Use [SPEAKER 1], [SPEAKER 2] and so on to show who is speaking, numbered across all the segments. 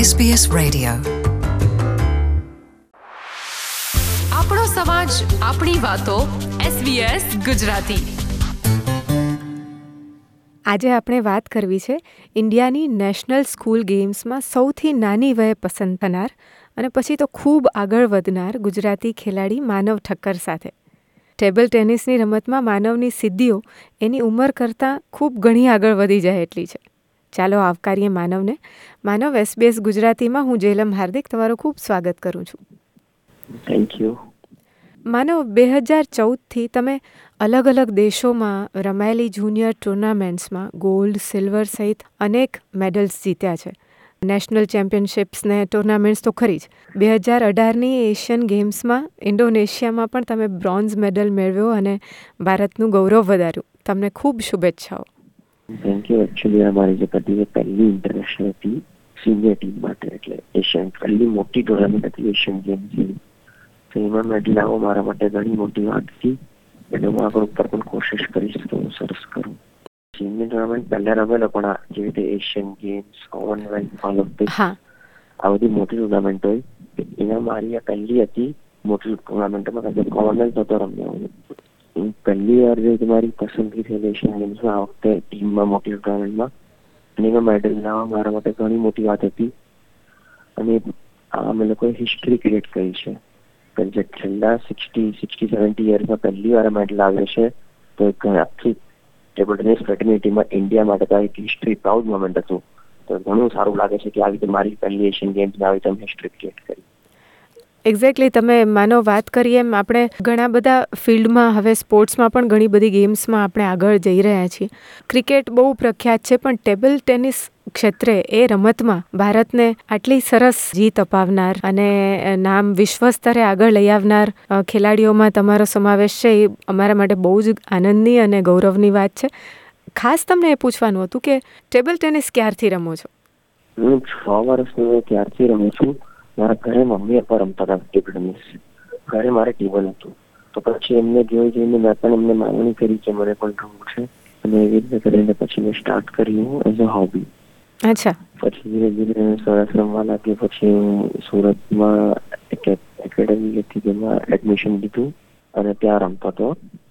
[SPEAKER 1] SBS Radio.
[SPEAKER 2] આપણો સમાજ, આપણી વાતો. SBS ગુજરાતી.
[SPEAKER 3] આજે આપણે વાત કરવી છે ઇન્ડિયાની નેશનલ સ્કૂલ ગેમ્સમાં સૌથી નાની વયે પસંદ થનાર અને પછી તો ખૂબ આગળ વધનાર ગુજરાતી ખેલાડી માનવ ઠક્કર સાથે. ટેબલ ટેનિસની રમતમાં માનવની સિદ્ધિઓ એની ઉંમર કરતાં ખૂબ ઘણી આગળ વધી જાય એટલી છે. ચાલો આવકારીએ માનવને. માનવ, SBS ગુજરાતીમાં હું જેલમ હાર્દિક તમારું ખૂબ સ્વાગત કરું છું.
[SPEAKER 4] Thank you.
[SPEAKER 3] માનવ, 2014થી તમે અલગ અલગ દેશોમાં રમાયેલી જુનિયર ટુર્નામેન્ટ્સમાં ગોલ્ડ, સિલ્વર સહિત અનેક મેડલ્સ જીત્યા છે. નેશનલ ચેમ્પિયનશિપ્સને ટુર્નામેન્ટ્સ તો ખરી જ. 2018ની એશિયન ગેમ્સમાં ઇન્ડોનેશિયામાં પણ તમે બ્રોન્ઝ મેડલ મેળવ્યો અને ભારતનું ગૌરવ વધાર્યું. તમને ખૂબ શુભેચ્છાઓ.
[SPEAKER 4] Thank you. એકચ્યુઅલી અમારી જે હતી પહેલી ઇન્ટરનેશનલ હતી સિનિયર ટીમ માટે, એટલે એશિયન પહેલી મોટી ટુર્નામેન્ટ હતી એશિયન ગેમ્સની. તો એમાં મેડલ લાવવો મારા માટે ઘણી મોટી વાત હતી, એટલે હું આગળ ઉપર પણ કોશિશ કરીશ તો હું સરસ કરું. સિનિયર ટુર્નામેન્ટ પહેલા રમેલો, પણ જેવી રીતે એશિયન ગેમ્સ, કોમનવેલ્થ, ઓલિમ્પિક, આ બધી મોટી ટુર્નામેન્ટ હોય, એમાં મારી આ પહેલી હતી મોટી ટુર્નામેન્ટમાં. કોમનવેલ્થ નહોતો રમ્યો. પહેલી વાર જે તમારી પસંદગી થયેલી એશિયન ગેમ્સમાં, આ વખતે ટીમમાં મોટી ટુર્નામેન્ટમાં, અને એમાં મેડલ લાવવા મારા માટે ઘણી મોટી વાત હતી. અને અમે લોકોએ હિસ્ટ્રી ક્રિએટ કરી છે કે જે છેલ્લા 60-70 યર્સમાં પહેલી વાર મેડલ આવ્યો છે. તો એક આખી ટેબલ ટેનિસ ફ્રેટર્નિટીમાં ઇન્ડિયા માટે તો એક હિસ્ટ્રી પ્રાઉડ મોમેન્ટ હતું. તો ઘણું સારું લાગે છે કે આવી રીતે મારી પહેલી એશિયન ગેમ્સમાં આવી રીતે હિસ્ટ્રી ક્રિએટ કરી.
[SPEAKER 3] એક્ઝેક્ટલી, તમે માનો વાત કરીએ એમ આપણે ઘણા બધા ફિલ્ડમાં, હવે સ્પોર્ટ્સમાં પણ ઘણી બધી ગેમ્સમાં આપણે આગળ જઈ રહ્યા છીએ. ક્રિકેટ બહુ પ્રખ્યાત છે, પણ ટેબલ ટેનિસ ક્ષેત્રે એ રમતમાં ભારતને આટલી સરસ જીત અપાવનાર અને નામ વિશ્વ સ્તરે આગળ લઈ આવનાર ખેલાડીઓમાં તમારો સમાવેશ છે. એ અમારા માટે બહુ જ આનંદની અને ગૌરવની વાત છે. ખાસ તમને એ પૂછવાનું હતું કે ટેબલ ટેનિસ ક્યારથી રમો છો?
[SPEAKER 4] હું 6 વર્ષની ત્યારથી રમું છું. મારા ઘરે મમ્મી પપ્પા રમતા હતા ટેબલ ટેનિસ. ઘરે મારે ટેબલ હતું, તો પછી એમને જોઈને મેં પણ એમને માંગણી કરી કે મને પણ રમવું છે, અને એવી રીતે કરીને પછી મેં સ્ટાર્ટ કર્યું એઝ અ હોબી.
[SPEAKER 3] અચ્છા. પછી
[SPEAKER 4] ધીરે ધીરે સરસ રમવા લાગી. પછી હું સુરતમાં એકેડેમી હતી, જેમાં એડમિશન લીધું અને ત્યાં રમતો હતો.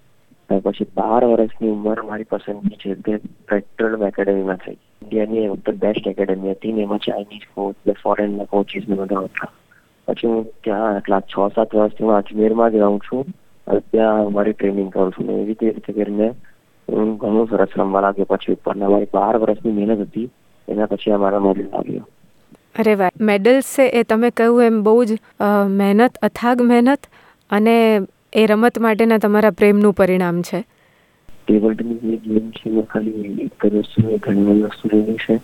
[SPEAKER 4] પછી 12 વર્ષની ઉંમર મારી પસંદગી છે તે ફેડરલ એકેડેમીમાં થઈ. ઇન્ડિયાની બેસ્ટ એકેડેમી હતી ને એમાં ચાઇનીઝ કોચ, ફોરેનના કોચીસ ને બધા હતા. પછી હું ત્યાં એટલા 6-7 વર્ષથી હું અજમેરમાં જ રહું છું અને ત્યાં મારી ટ્રેનિંગ કરું છું. એવી રીતે કરીને હું ઘણું સરસ રમવા લાગ્યો. પછી ઉપરના મારી 12 વર્ષની મહેનત હતી, એના પછી અમારા મેડલ આવ્યો.
[SPEAKER 3] અરે વાહ! મેડલ્સ છે એ તમે કહ્યું એમ બહુ જ મહેનત, અથાગ મહેનત અને એ રમત માટેના તમારા પ્રેમનું પરિણામ છે.
[SPEAKER 4] ટેબલ ટેનિસની ગેમ છે એમાં ખાલી એક જ વસ્તુ, ઘણી વસ્તુ રહેલી છે.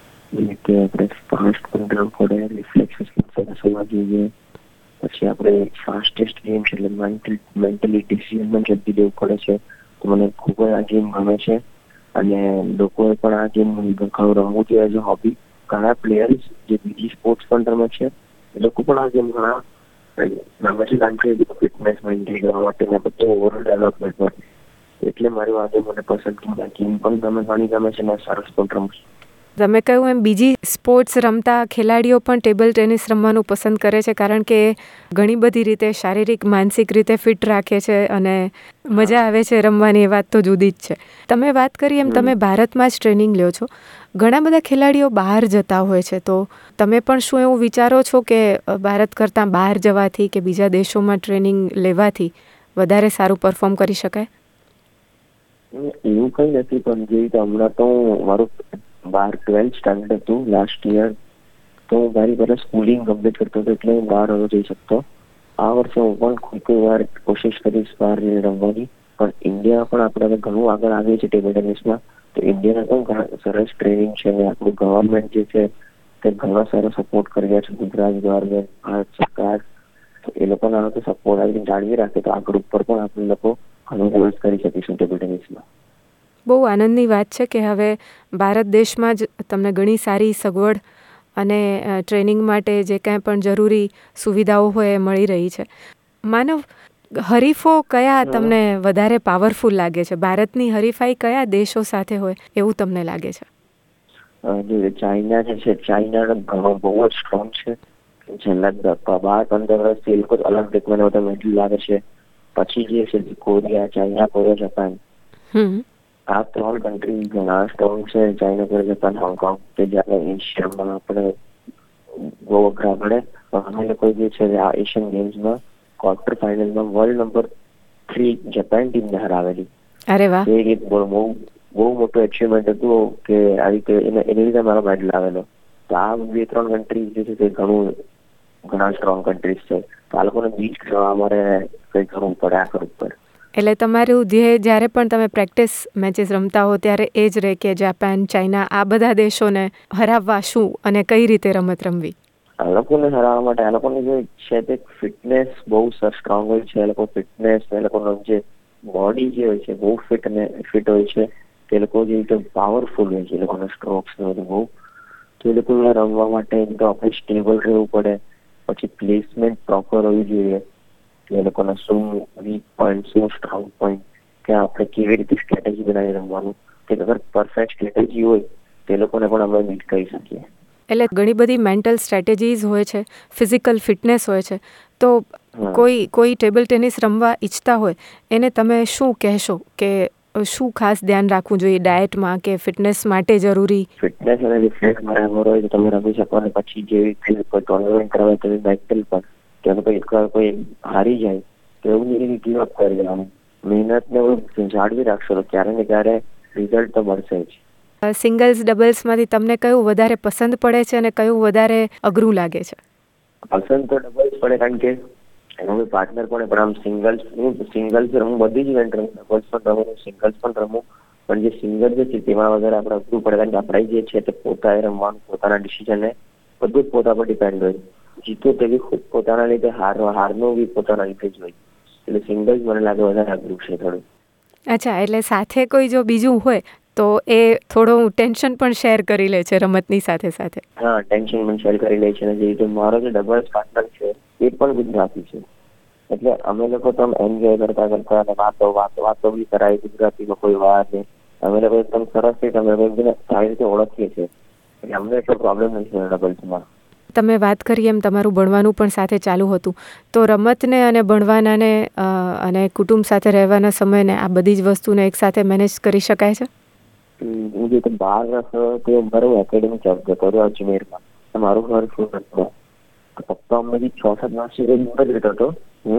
[SPEAKER 4] કે આપણે ફાસ્ટ પણ રમવું પડે, રિફ્લેક્સ સમજવા જોઈએ. પછી આપણે ફાસ્ટેસ્ટ ગેમ છે એટલે મેન્ટલી ડિસિઝન પણ જલ્દી લેવું પડે છે. તો મને ખૂબ જ આ ગેમ ગમે છે અને લોકોએ પણ આ ગેમ ઘણું રમવું જોઈએ એઝ અ હોબી. ઘણા પ્લેયર્સ જે બીજી સ્પોર્ટ્સ પણ રમે છે એ લોકો પણ આ ગેમ ઘણા રમે છે, કારણ કે ફિટનેસ મેન્ટેન કરવા માટે ને બધું ઓવરઓલ ડેવલપમેન્ટ માટે. એટલે મારી વાત મને પસંદ ગેમ પણ ઘણી ગમે છે ને સરસ પણ રમું છું.
[SPEAKER 3] તમે કહ્યું એમ બીજી સ્પોર્ટ્સ રમતા ખેલાડીઓ પણ ટેબલ ટેનિસ રમવાનું પસંદ કરે છે, કારણ કે ઘણી બધી રીતે શારીરિક, માનસિક રીતે ફિટ રાખે છે અને મજા આવે છે રમવાની. એ વાત તો જુદી જ છે. તમે વાત કરી એમ તમે ભારતમાં જ ટ્રેનિંગ લ્યો છો. ઘણા બધા ખેલાડીઓ બહાર જતા હોય છે, તો તમે પણ શું એવું વિચારો છો કે ભારત કરતાં બહાર જવાથી કે બીજા દેશોમાં ટ્રેનિંગ લેવાથી વધારે સારું પરફોર્મ કરી શકાય?
[SPEAKER 4] એવું કંઈ નથી, પણ જે રીતે હમણાં તો મારું 12th સ્ટાન્ડર્ડ હતું લાસ્ટ યર, તો હું મારી પહેલાં સ્કૂલિંગ કમ્પ્લીટ કરતો હતો, એટલે હું બહાર જઈ શકતો. આ વર્ષે હું પણ કોઈ વાર કોશિશ કરીશ બહાર રમવાની. પણ ઇન્ડિયા પણ આપણે ઘણું આગળ આવીએ છીએ ટેબલ ટેનિસમાં. તો ઇન્ડિયાના પણ ઘણા સરસ ટ્રેનિંગ છે અને આપણું ગવર્મેન્ટ જે છે તે ઘણા સારો સપોર્ટ કરી રહ્યા છે. ગુજરાત ગવર્મેન્ટ, ભારત સરકાર, તો એ લોકોના લોકો સપોર્ટ આવીને જાળવી રાખે તો આગળ ઉપર પણ આપણે લોકો ઘણું મદદ કરી શકીશું ટેબલ ટેનિસમાં.
[SPEAKER 3] બહુ આનંદની વાત છે કે હવે ભારત દેશમાં જ તમને ઘણી સારી સગવડ અને ટ્રેનિંગ માટે જે કાંઈ પણ જરૂરી સુવિધાઓ હોય એ મળી રહી છે. માનવ, હરીફો કયા તમને વધારે પાવરફુલ લાગે છે? ભારતની હરીફાઈ કયા દેશો સાથે હોય એવું તમને લાગે છે?
[SPEAKER 4] જે ચાઇના છે ચાઇના ઘણો બહુ જ સ્ટ્રોંગ છે. છેલ્લા 12-15 વર્ષથી એ લોકો ઓલિમ્પિકમાં બધા મેડલ લાવે છે. પછી જે છે કોરિયા, ચાઇના, કોરિયા, જાપાન, આ 3 કન્ટ્રી ઘણા સ્ટ્રોંગ છે. ચાઇના, કોરિયા, જાપાન, હોંગકોંગ, કે જે આપણે એશિયામાં આપણે બહુ અઘરા પડે. અમે લોકો જે છે આ એશિયન ગેમ્સમાં ક્વાર્ટર ફાઇનલમાં વર્લ્ડ નંબર 3 જાપાન ટીમને હરાવેલી.
[SPEAKER 3] અરે વાહ,
[SPEAKER 4] એ એક બહુ મોટું અચીવમેન્ટ હતું કે આવી રીતે એની લીધે મારો મેડલ આવેલો. તો આ 2-3 કન્ટ્રી જે છે તે ઘણા સ્ટ્રોંગ કન્ટ્રીઝ છે. તો આ લોકોને બીટ કરવા અમારે કંઈ કરવું પડે, આ કરવું પડે.
[SPEAKER 3] એટલે તમારું ધ્યેય જ્યારે પણ તમે પ્રેક્ટિસ મેચીસ રમતા હો ત્યારે એ જ રહે કે જાપાન, ચાઇના આ બધા દેશોને હરાવવા શું અને કઈ રીતે રમત રમવી?
[SPEAKER 4] આ લોકોને હરાવવા માટે આ લોકોની જે છે તે ફિટનેસ બહુ સ્ટ્રોંગ હોય છે. એ લોકો ફિટનેસ, એ લોકોનો જે બોડી જે હોય છે બહુ ફિટ હોય છે. તે લોકો જે રીતે પાવરફુલ હોય છે, એ લોકોના સ્ટ્રોક્સ ને બધું બહુ. તો એ લોકોને રમવા માટે એક તો આપણે સ્ટેબલ રહેવું પડે. પછી પ્લેસમેન્ટ પ્રોપર હોવી જોઈએ. એ લોકોના શું વીક પોઈન્ટ, શું સ્ટ્રોંગ પોઈન્ટ, કે આપણે કેવી રીતે સ્ટ્રેટેજી બનાવી રમવાનું. કે અગર પરફેક્ટ સ્ટ્રેટેજી હોય તો એ લોકોને પણ આપણે બીટ કરી શકીએ.
[SPEAKER 3] એટલે ઘણી બધી મેન્ટલ સ્ટ્રેટેજીઝ હોય છે, ફિઝિકલ ફિટનેસ હોય છે. તો કોઈ ટેબલ ટેનિસ રમવા ઈચ્છતા હોય એને તમે શું કહેશો કે શું ખાસ ધ્યાન રાખવું જોઈએ ડાયટમાં કે ફિટનેસ માટે જરૂરી?
[SPEAKER 4] ફિટનેસ અને રિફ્લેક્સ બરાબર હોય તો તમે રમી શકો. અને પછી જેવી કોઈ ટુર્નામેન્ટ કરાવે તો મેન્ટલ પણ કે કોઈ હારી જાય તો એવું ગીવ અપ કરી દેવાનું. મહેનતને જાળવી રાખશો તો ક્યારે ને ક્યારે રિઝલ્ટ તો મળશે જ.
[SPEAKER 3] સિંગલ્સ, ડબલ્સમાંથી તમને કયું વધારે પસંદ પડે છે અને કયું વધારે અઘરું લાગે છે?
[SPEAKER 4] પસંદ તો ડબલ્સ પડે, કારણ કે એનો કોઈ પાર્ટનર પડે. પણ આમ સિંગલ્સ રમું, બધી જ ઇવેન્ટ રમું, ડબલ્સ પણ રમું, સિંગલ્સ પણ રમું. પણ જે સિંગલ જે છે તેમાં વધારે આપણે અઘરું પડે, કારણ કે આપણે જે છે તે પોતાએ રમવાનું, પોતાના ડિસિઝન બધું જ પોતા પર ડિપેન્ડ હોય. જીતો તે બી ખુદ પોતાના લીધે, હારનો બી પોતાના લીધે જ હોય. એટલે સિંગલ્સ મને લાગે વધારે અઘરું છે થોડું.
[SPEAKER 3] અચ્છા, એટલે સાથે કોઈ જો બીજું હોય તો એ થોડું ટેન્શન પણ શેર કરી લે છે રમતની સાથે સાથે?
[SPEAKER 4] હા, ટેન્શન પણ શેર કરી લે છે. અને જે રીતે મારો જે ડબલ્સ પાર્ટનર છે એ પણ ગુજરાતી છે. એટલે અમે લોકો તો એન્જોય કરતા અને વાતો બી કરાય ગુજરાતીમાં, કોઈ વાત નહીં. અમે લોકો એકદમ સરસ છે. અમે લોકો સારી રીતે ઓળખીએ છીએ. એટલે અમને એટલો પ્રોબ્લેમ નથી ડબલ્સમાં.
[SPEAKER 3] તમે વાત કરી એમ તમારું ભણવાનું પણ સાથે ચાલુ હતું. તો રમતને અને ભણવાનાને અને કુટુંબ સાથે રહેવાના સમયને આ બધી જ વસ્તુને એકસાથે મેનેજ કરી શકાય છે?
[SPEAKER 4] હું જે 12 વર્ષ તે મારું એકેડેમી જોબ કર્યો અજમેરમાં. મારું ઘર સુરતમાં. પપ્પા અમને 6-7 વર્ષથી દૂર જ રહેતો હતો.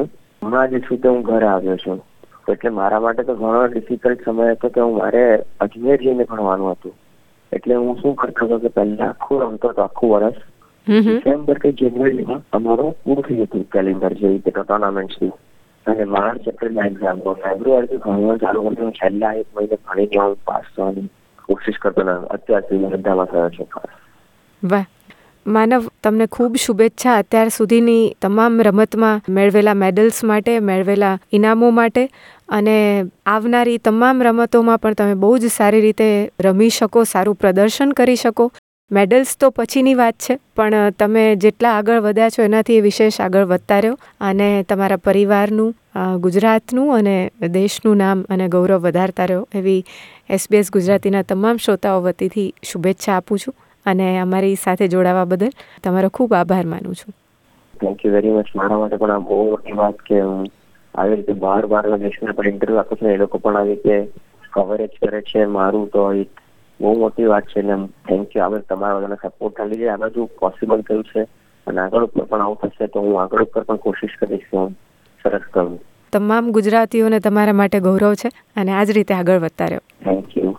[SPEAKER 4] હમણાં જે છું તે હું ઘરે આવ્યો છું. એટલે મારા માટે તો ઘણો ડિફિકલ્ટ સમય હતો કે મારે અજમેર જઈને ભણવાનું હતું. એટલે હું શું કરતો હતો કે પહેલા આખું રમતો હતો, આખું વર્ષ. ડિસેમ્બર કે જાન્યુઆરીમાં અમારું પૂરું થઈ હતું કેલેન્ડર, જે રીતે ટુર્નામેન્ટ્સની. અને માર્ચ એપ્રિલમાં એક્ઝામ. ફેબ્રુઆરીથી ભણવાનું ચાલુ કરતો. છેલ્લા 1 મહિને ભણીને હું પાસ થવાની કોશિશ કરતો. અત્યાર સુધી બધામાં થયો છે પાસ.
[SPEAKER 3] વાહ માનવ, તમને ખૂબ શુભેચ્છા અત્યાર સુધીની તમામ રમતમાં મેળવેલા મેડલ્સ માટે, મેળવેલા ઇનામો માટે. અને આવનારી તમામ રમતોમાં પણ તમે બહુ જ સારી રીતે રમી શકો, સારું પ્રદર્શન કરી શકો. મેડલ્સ તો પછીની વાત છે, પણ તમે જેટલા આગળ વધ્યા છો એનાથી વિશેષ આગળ વધતા રહ્યો અને તમારા પરિવારનું, ગુજરાતનું અને દેશનું નામ અને ગૌરવ વધારતા રહ્યો. એવી SBS ગુજરાતીના તમામ શ્રોતાઓ વતીથી શુભેચ્છા આપું છું અને અમારી સાથે જોડાવા બદલ તમારો ખૂબ આભાર માનું છું.
[SPEAKER 4] Thank you very much. મારા માટે પણ આ બહુ મોટી વાત કે હું આવી રીતે બહારના દેશને પણ ઇન્ટરવ્યુ આપું છું. એ લોકો પણ આવી રીતે કવરેજ કરે છે મારું, તો બહુ મોટી વાત છે. અને થેન્ક યુ. આગળ તમારા બધાના સપોર્ટના લીધે આ બધું પોસિબલ થયું છે. અને આગળ ઉપર પણ આવું થશે તો હું આગળ ઉપર પણ કોશિશ કરીશ કે હું સરસ કરું.
[SPEAKER 3] તમામ ગુજરાતીઓને તમારા માટે ગૌરવ છે અને આ જ રીતે આગળ વધતા રહ્યો.
[SPEAKER 4] Thank you.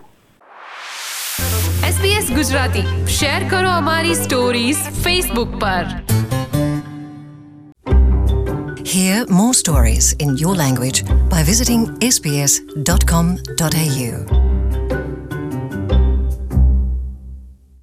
[SPEAKER 2] SBS Gujarati share કરો અમારી સ્ટોરીઝ ફેસબુક પર.
[SPEAKER 1] Hear more stories in your language by visiting sbs.com.au.